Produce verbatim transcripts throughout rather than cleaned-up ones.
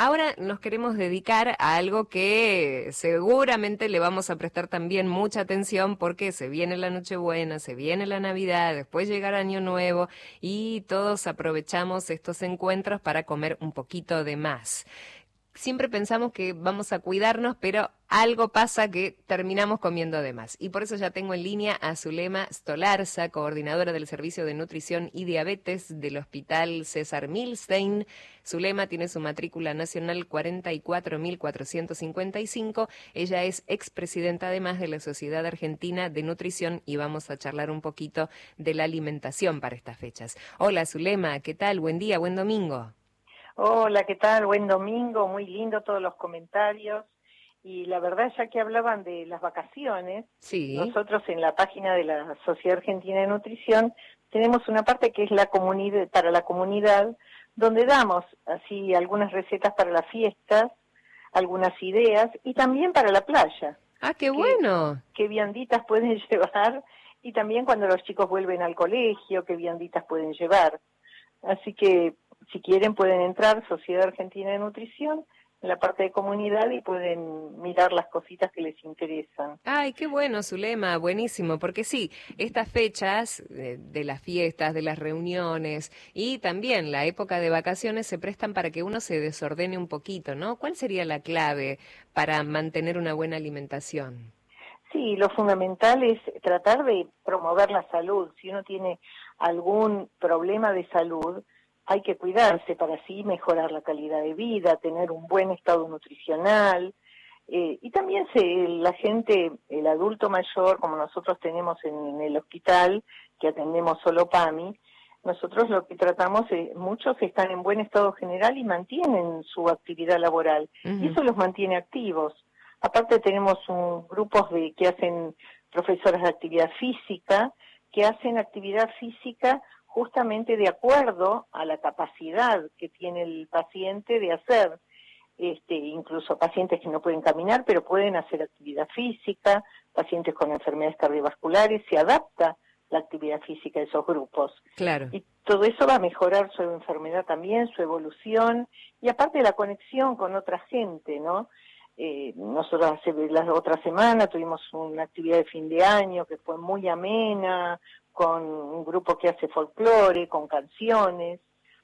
Ahora nos queremos dedicar a algo que seguramente le vamos a prestar también mucha atención porque se viene la Nochebuena, se viene la Navidad, después llega el Año Nuevo y todos aprovechamos estos encuentros para comer un poquito de más. Siempre pensamos que vamos a cuidarnos, pero algo pasa que terminamos comiendo de más. Y por eso ya tengo en línea a Zulema Stolarza, coordinadora del Servicio de Nutrición y Diabetes del Hospital César Milstein. Zulema tiene su matrícula nacional cuarenta y cuatro mil cuatrocientos cincuenta y cinco. Ella es expresidenta además de la Sociedad Argentina de Nutrición y vamos a charlar un poquito de la alimentación para estas fechas. Hola Zulema, ¿qué tal? Buen día, buen domingo. Hola, ¿qué tal? Buen domingo, muy lindo todos los comentarios. Y la verdad, ya que hablaban de las vacaciones, sí. Nosotros en la página de la Sociedad Argentina de Nutrición tenemos una parte que es la comunidad para la comunidad, donde damos así algunas recetas para las fiestas, algunas ideas y también para la playa. ¡Ah, qué bueno! Qué vianditas pueden llevar y también cuando los chicos vuelven al colegio, qué vianditas pueden llevar. Así que si quieren pueden entrar Sociedad Argentina de Nutrición en la parte de comunidad y pueden mirar las cositas que les interesan. Ay, qué bueno, Zulema, buenísimo, porque sí, estas fechas de, de las fiestas, de las reuniones y también la época de vacaciones se prestan para que uno se desordene un poquito, ¿no? ¿Cuál sería la clave para mantener una buena alimentación? Sí, lo fundamental es tratar de promover la salud. Si uno tiene algún problema de salud, hay que cuidarse para así mejorar la calidad de vida, tener un buen estado nutricional, eh, y también se, la gente, el adulto mayor, como nosotros tenemos en, en el hospital, que atendemos solo PAMI, nosotros lo que tratamos es, muchos están en buen estado general y mantienen su actividad laboral, uh-huh. y eso los mantiene activos. Aparte tenemos un, grupos de que hacen profesoras de actividad física, que hacen actividad física justamente de acuerdo a la capacidad que tiene el paciente de hacer, este, incluso pacientes que no pueden caminar, pero pueden hacer actividad física, pacientes con enfermedades cardiovasculares, se adapta la actividad física a esos grupos. Claro. Y todo eso va a mejorar su enfermedad también, su evolución, y aparte la conexión con otra gente, ¿no? Eh, nosotros hace la otra semana tuvimos una actividad de fin de año que fue muy amena, con un grupo que hace folclore, con canciones,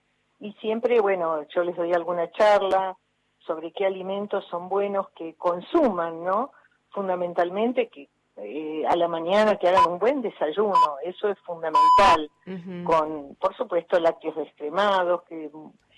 y siempre, bueno, yo les doy alguna charla sobre qué alimentos son buenos que consuman, ¿no? Fundamentalmente que eh, a la mañana que hagan un buen desayuno, eso es fundamental, uh-huh. con, por supuesto, lácteos descremados, que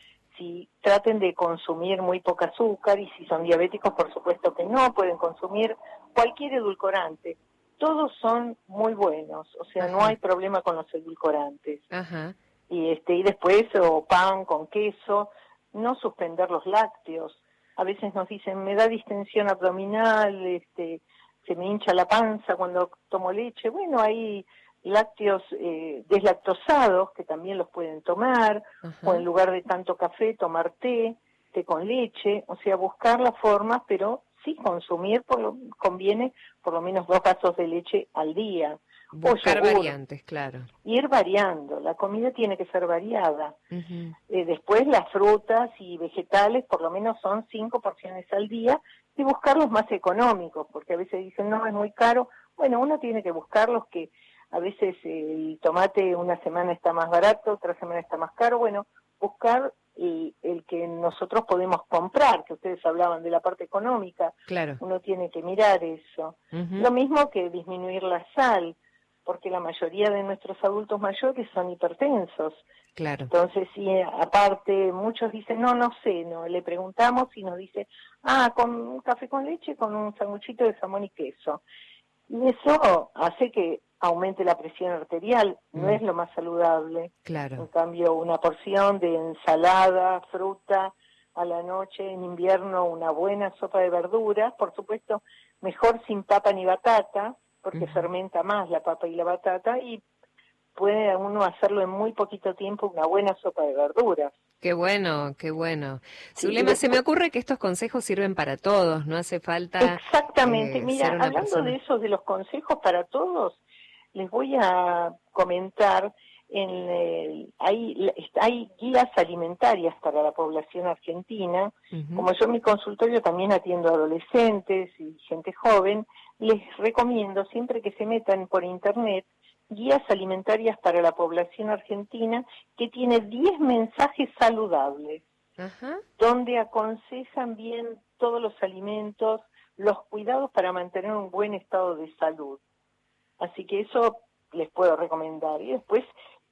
si traten de consumir muy poco azúcar, y si son diabéticos, por supuesto que no, pueden consumir cualquier edulcorante. Todos son muy buenos, o sea, Ajá. no hay problema con los edulcorantes. Ajá. Y este y después, o pan con queso, no suspender los lácteos. A veces nos dicen, me da distensión abdominal, este, se me hincha la panza cuando tomo leche. Bueno, hay lácteos eh, deslactosados que también los pueden tomar, Ajá. o en lugar de tanto café, tomar té, té con leche, o sea, buscar la forma, pero sí consumir, por lo, conviene por lo menos dos vasos de leche al día. Buscar o yogur, variantes, claro. Ir variando, la comida tiene que ser variada. Uh-huh. Eh, después las frutas y vegetales por lo menos son cinco porciones al día y buscar los más económicos, porque a veces dicen, no, es muy caro. Bueno, uno tiene que buscar los que a veces el tomate una semana está más barato, otra semana está más caro. Bueno, buscar el, el que nosotros podemos comprar, que ustedes hablaban de la parte económica. Claro. Uno tiene que mirar eso. Uh-huh. Lo mismo que disminuir la sal, porque la mayoría de nuestros adultos mayores son hipertensos. Claro. Entonces, sí, aparte, muchos dicen, no, no sé, no, le preguntamos y nos dice, ah, con un café con leche, con un sanguchito de jamón y queso. Y eso hace que aumente la presión arterial, mm. no es lo más saludable. Claro. En cambio, una porción de ensalada, fruta, a la noche, en invierno, una buena sopa de verduras, por supuesto, mejor sin papa ni batata, porque mm. fermenta más la papa y la batata, y puede uno hacerlo en muy poquito tiempo, una buena sopa de verduras. Qué bueno, qué bueno. Sí, Zulema, después, se me ocurre que estos consejos sirven para todos, no hace falta Exactamente, eh, mira, ser una hablando persona. de eso, de los consejos para todos, les voy a comentar en el, hay, hay guías alimentarias para la población argentina. Uh-huh. Como yo en mi consultorio también atiendo a adolescentes y gente joven, les recomiendo siempre que se metan por internet guías alimentarias para la población argentina, que tiene diez mensajes saludables, uh-huh. donde aconsejan bien todos los alimentos, los cuidados para mantener un buen estado de salud. Así que eso les puedo recomendar. Y después,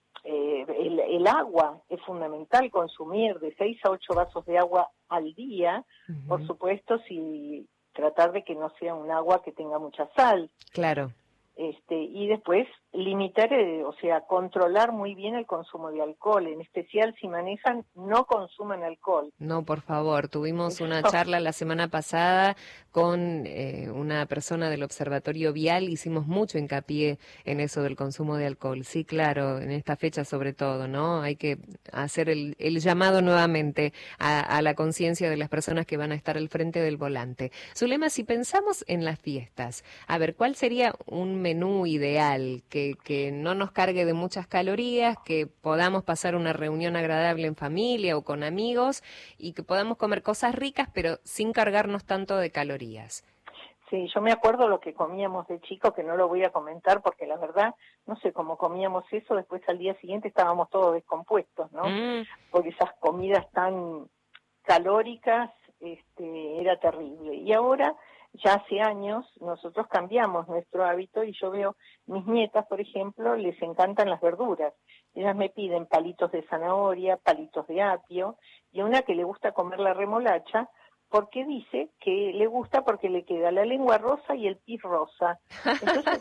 eh, el, el agua es fundamental consumir de seis a ocho vasos de agua al día, uh-huh. por supuesto, si tratar de que no sea un agua que tenga mucha sal. Claro. Este, y después limitar, eh, o sea, controlar muy bien el consumo de alcohol, en especial si manejan, no consuman alcohol. No, por favor, tuvimos una charla la semana pasada con eh, una persona del Observatorio Vial, hicimos mucho hincapié en eso del consumo de alcohol. Sí, claro, en esta fecha sobre todo, ¿no? Hay que hacer el, el llamado nuevamente a, a la conciencia de las personas que van a estar al frente del volante. Zulema, si pensamos en las fiestas, a ver, ¿cuál sería un menú ideal que, que no nos cargue de muchas calorías, que podamos pasar una reunión agradable en familia o con amigos y que podamos comer cosas ricas pero sin cargarnos tanto de calorías? Sí, yo me acuerdo lo que comíamos de chico, que no lo voy a comentar porque la verdad, no sé cómo comíamos eso, después al día siguiente estábamos todos descompuestos, ¿no? Mm. Porque esas comidas tan calóricas, este, era terrible. Y ahora, ya hace años, nosotros cambiamos nuestro hábito y yo veo, mis nietas, por ejemplo, les encantan las verduras. Ellas me piden palitos de zanahoria, palitos de apio, y una que le gusta comer la remolacha, porque dice que le gusta porque le queda la lengua rosa y el pis rosa. Entonces,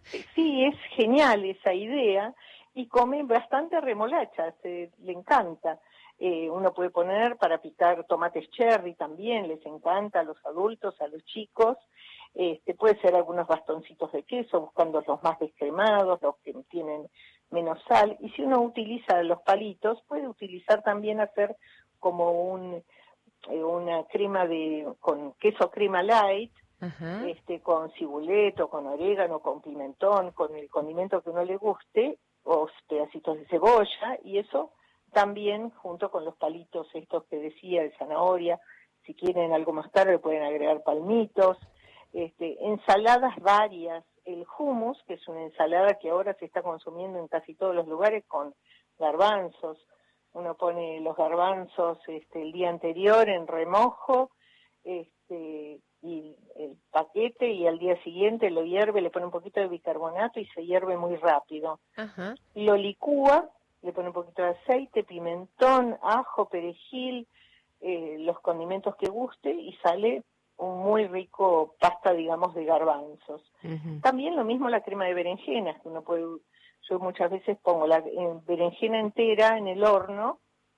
sí, es genial esa idea, y come bastante remolacha, se, le encanta. Eh, uno puede poner para picar tomates cherry también, les encanta a los adultos, a los chicos. Este, puede ser algunos bastoncitos de queso, buscando los más descremados, los que tienen menos sal. Y si uno utiliza los palitos, puede utilizar también hacer como un eh, una crema de con queso crema light, uh-huh. este, con cibuleto, con orégano, con pimentón, con el condimento que uno le guste, o pedacitos de cebolla, y eso también junto con los palitos estos que decía de zanahoria. Si quieren algo más tarde pueden agregar palmitos, este, ensaladas varias, el hummus, que es una ensalada que ahora se está consumiendo en casi todos los lugares con garbanzos. Uno pone los garbanzos este, el día anterior en remojo, este, y el paquete, y al día siguiente lo hierve, le pone un poquito de bicarbonato y se hierve muy rápido. Uh-huh. Lo licúa, le pone un poquito de aceite, pimentón, ajo, perejil, eh, los condimentos que guste, y sale un muy rico pasta, digamos, de garbanzos. Uh-huh. También lo mismo la crema de berenjenas, que uno puede, yo muchas veces pongo la eh, berenjena entera en el horno,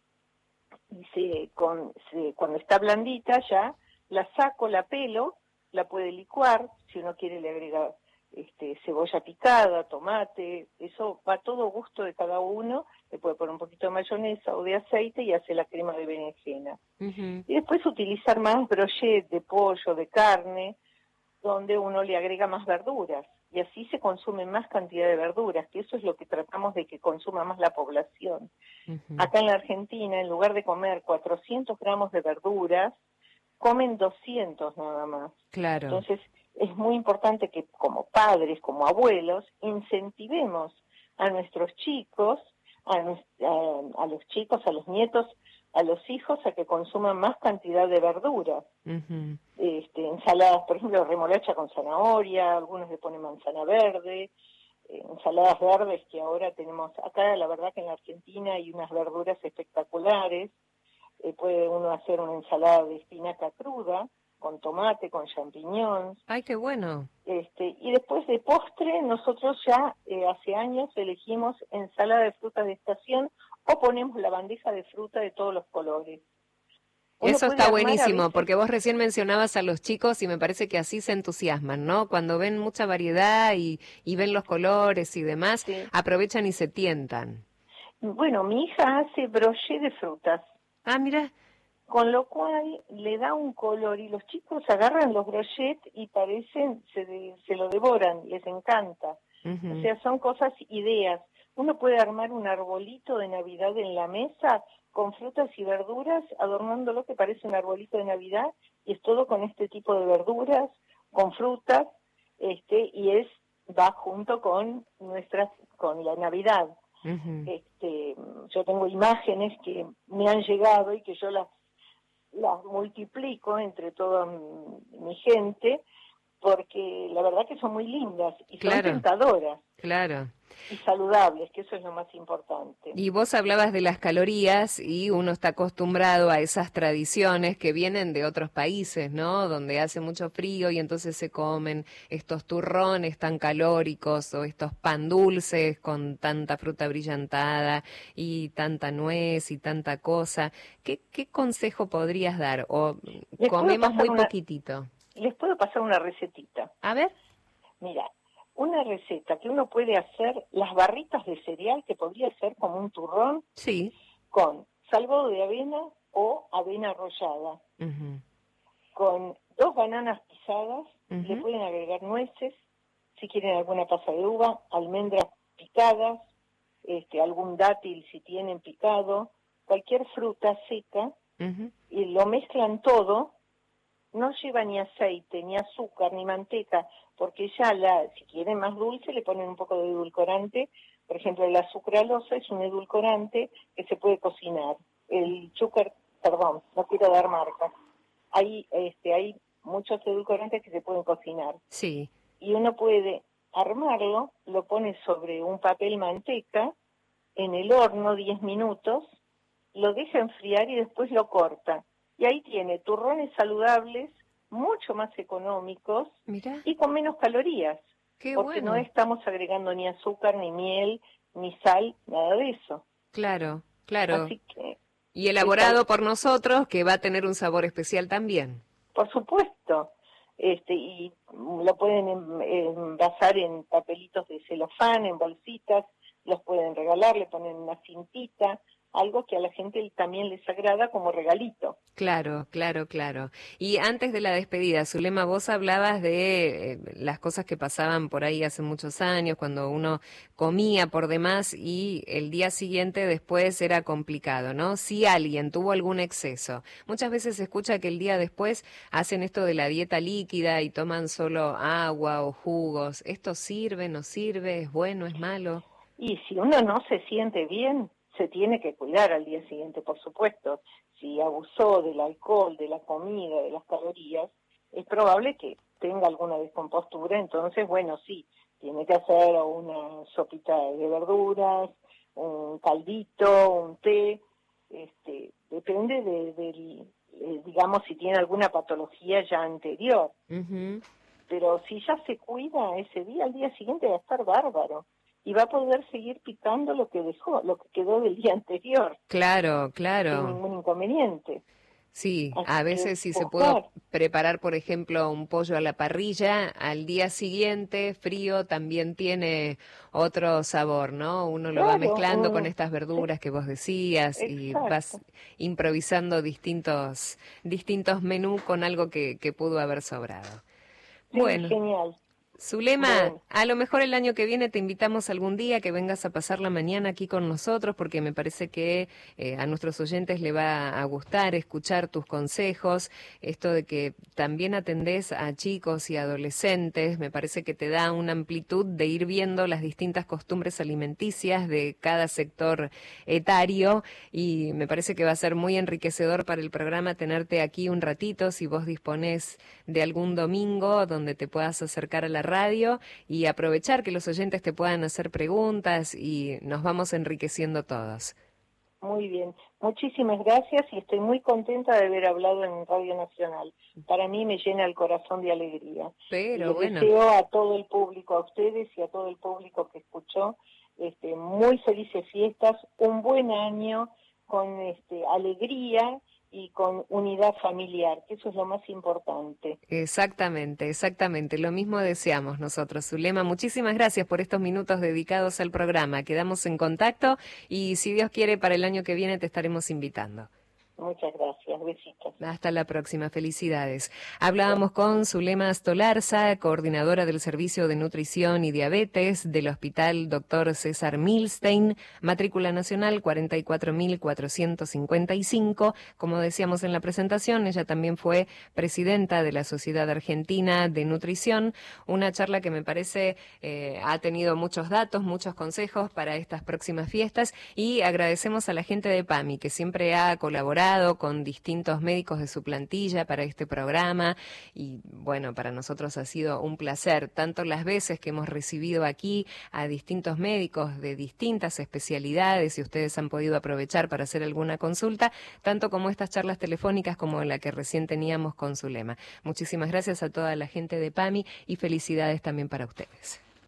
y se, con, se, cuando está blandita ya, la saco, la pelo, la puede licuar, si uno quiere le agrega este, cebolla picada, tomate, eso va a todo gusto de cada uno, le puede poner un poquito de mayonesa o de aceite y hace la crema de berenjena. Uh-huh. Y después utilizar más brochette de pollo, de carne, donde uno le agrega más verduras, y así se consume más cantidad de verduras, que eso es lo que tratamos de que consuma más la población. Uh-huh. Acá en la Argentina, en lugar de comer cuatrocientos gramos de verduras, comen doscientos nada más. Claro. Entonces, es muy importante que como padres, como abuelos, incentivemos a nuestros chicos, a, a, a los chicos, a los nietos, a los hijos, a que consuman más cantidad de verduras. Uh-huh. Este, ensaladas, por ejemplo, remolacha con zanahoria, algunos le ponen manzana verde, eh, ensaladas verdes que ahora tenemos acá. La verdad que en la Argentina hay unas verduras espectaculares. Eh, puede uno hacer una ensalada de espinaca cruda, con tomate, con champiñones. ¡Ay, qué bueno! Este, y después de postre, nosotros ya eh, hace años elegimos ensalada de frutas de estación, o ponemos la bandeja de fruta de todos los colores. Uno Eso está buenísimo, veces... porque vos recién mencionabas a los chicos y me parece que así se entusiasman, ¿no? Cuando ven mucha variedad y, y ven los colores y demás, sí. aprovechan y se tientan. Bueno, mi hija hace broché de frutas. Ah, mira. Con lo cual le da un color, y los chicos agarran los brochets y parecen, se, de, se lo devoran, les encanta. Uh-huh. O sea, son cosas, ideas. uno puede armar un arbolito de Navidad en la mesa con frutas y verduras, adornándolo que parece un arbolito de Navidad, y es todo con este tipo de verduras, con frutas, este, y es va junto con nuestras, con la Navidad. Uh-huh. Este, yo tengo imágenes que me han llegado y que yo las, las multiplico entre toda mi, mi gente, porque la verdad que son muy lindas y claro, son tentadoras. Claro. Y saludables, que eso es lo más importante. Y vos hablabas de las calorías y uno está acostumbrado a esas tradiciones que vienen de otros países, ¿no? Donde hace mucho frío y entonces se comen estos turrones tan calóricos o estos pan dulces con tanta fruta brillantada y tanta nuez y tanta cosa. ¿Qué, qué consejo podrías dar? ¿O comemos muy una, poquitito? Les puedo pasar una recetita. A ver. Mira, una receta que uno puede hacer, las barritas de cereal, que podría ser como un turrón, sí, con salvado de avena o avena arrollada, uh-huh. con dos bananas pisadas, uh-huh. le pueden agregar nueces, si quieren alguna pasa de uva, almendras picadas, este, algún dátil si tienen picado, cualquier fruta seca, uh-huh. y lo mezclan todo. No lleva ni aceite, ni azúcar, ni manteca, porque ya la, si quieren más dulce le ponen un poco de edulcorante. Por ejemplo, la sucralosa es un edulcorante que se puede cocinar. El azúcar, perdón, no quiero dar marcas. Hay, este, hay muchos edulcorantes que se pueden cocinar. Sí. Y uno puede armarlo, lo pone sobre un papel manteca, en el horno diez minutos, lo deja enfriar y después lo corta. Y ahí tiene turrones saludables, mucho más económicos, Mirá. y con menos calorías. Qué porque bueno. no estamos agregando ni azúcar, ni miel, ni sal, nada de eso. Claro, claro. Así que, y elaborado está... por nosotros, que va a tener un sabor especial también. Por supuesto. Este, y lo pueden envasar en papelitos de celofán, en bolsitas, los pueden regalar, le ponen una cintita, algo que a la gente también les agrada como regalito. Claro, claro, claro. Y antes de la despedida, Zulema, vos hablabas de eh, las cosas que pasaban por ahí hace muchos años, cuando uno comía por demás y el día siguiente después era complicado, ¿no? Si alguien tuvo algún exceso. Muchas veces se escucha que el día después hacen esto de la dieta líquida y toman solo agua o jugos. ¿Esto sirve, no sirve, es bueno, es malo? Y si uno no se siente bien, se tiene que cuidar al día siguiente, por supuesto. Si abusó del alcohol, de la comida, de las calorías, es probable que tenga alguna descompostura. Entonces, bueno, sí, tiene que hacer una sopita de verduras, un caldito, un té, este, depende de, de, de digamos, si tiene alguna patología ya anterior. Uh-huh. Pero si ya se cuida ese día, al día siguiente va a estar bárbaro. Y va a poder seguir picando lo que dejó, lo que quedó del día anterior. Claro, claro. Sin ningún inconveniente. Sí, Así a veces si se puede preparar, por ejemplo, un pollo a la parrilla, al día siguiente, frío, también tiene otro sabor, ¿no? Uno lo claro, va mezclando um, con estas verduras sí. que vos decías Exacto. y vas improvisando distintos distintos menús con algo que, que pudo haber sobrado. Sí, bueno. Genial. Zulema, bueno. a lo mejor el año que viene te invitamos algún día que vengas a pasar la mañana aquí con nosotros, porque me parece que eh, a nuestros oyentes le va a gustar escuchar tus consejos, esto de que también atendés a chicos y adolescentes, me parece que te da una amplitud de ir viendo las distintas costumbres alimenticias de cada sector etario, y me parece que va a ser muy enriquecedor para el programa tenerte aquí un ratito, si vos disponés de algún domingo donde te puedas acercar a la radio y aprovechar que los oyentes te puedan hacer preguntas y nos vamos enriqueciendo todos. Muy bien, muchísimas gracias y estoy muy contenta de haber hablado en Radio Nacional. Para mí me llena el corazón de alegría. Pero y les bueno. deseo a todo el público, a ustedes y a todo el público que escuchó, este, muy felices fiestas, un buen año con este, alegría y con unidad familiar, que eso es lo más importante. Exactamente, exactamente. Lo mismo deseamos nosotros, Zulema. Muchísimas gracias por estos minutos dedicados al programa. Quedamos en contacto y si Dios quiere para el año que viene te estaremos invitando. Muchas gracias, besitos. Hasta la próxima, felicidades. Hablábamos con Zulema Stolarza, coordinadora del Servicio de Nutrición y Diabetes del Hospital Doctor César Milstein, matrícula nacional cuarenta y cuatro mil cuatrocientos cincuenta y cinco. Como decíamos en la presentación, ella también fue presidenta de la Sociedad Argentina de Nutrición, una charla que me parece eh, ha tenido muchos datos, muchos consejos para estas próximas fiestas, y agradecemos a la gente de PAMI que siempre ha colaborado con distintos médicos de su plantilla para este programa, y bueno, para nosotros ha sido un placer, tanto las veces que hemos recibido aquí a distintos médicos de distintas especialidades y ustedes han podido aprovechar para hacer alguna consulta, tanto como estas charlas telefónicas como la que recién teníamos con Zulema. Muchísimas gracias a toda la gente de PAMI y felicidades también para ustedes.